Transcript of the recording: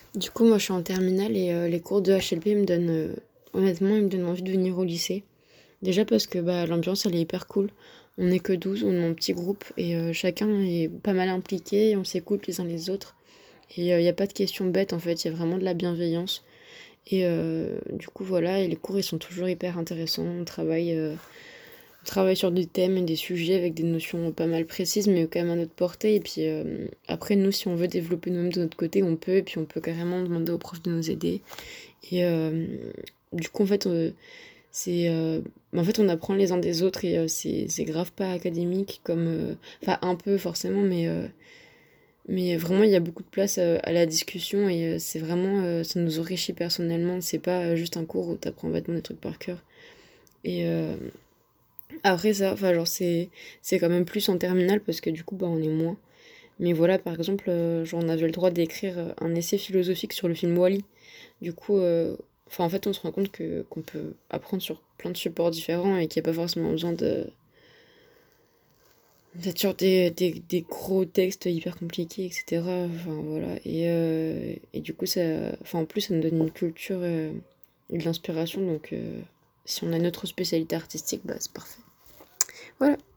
Du coup, moi, je suis en terminale et les cours de HLP me donnent, honnêtement, ils me donnent envie de venir au lycée. Déjà parce que bah, l'ambiance, elle est hyper cool. On n'est que 12, on est en petit groupe et chacun est pas mal impliqué, et on s'écoute les uns les autres. Et il n'y a pas de questions bêtes, en fait, il y a vraiment de la bienveillance. Et du coup, voilà, et les cours, ils sont toujours hyper intéressants. On travaille sur des thèmes et des sujets avec des notions pas mal précises, mais quand même à notre portée. Et puis après, nous, si on veut développer nous-mêmes de notre côté, on peut. Et puis on peut carrément demander aux profs de nous aider. Et du coup, c'est, en fait, on apprend les uns des autres et c'est grave pas académique comme, enfin un peu forcément, mais vraiment il y a beaucoup de place à la discussion et c'est vraiment, ça nous enrichit personnellement. C'est pas juste un cours où t'apprends bêtement des trucs par cœur. Et après ça, enfin genre c'est quand même plus en terminale parce que du coup bah on est moins. Mais voilà, par exemple, genre on avait le droit d'écrire un essai philosophique sur le film Wall-E. Du coup, enfin, en fait, on se rend compte qu'on peut apprendre sur plein de supports différents et qu'il n'y a pas forcément besoin d'être sur des gros textes hyper compliqués, etc. Enfin, voilà. Et du coup, enfin, en plus, ça nous donne une culture et de l'inspiration. Donc, si on a notre spécialité artistique, bah, c'est parfait. Voilà.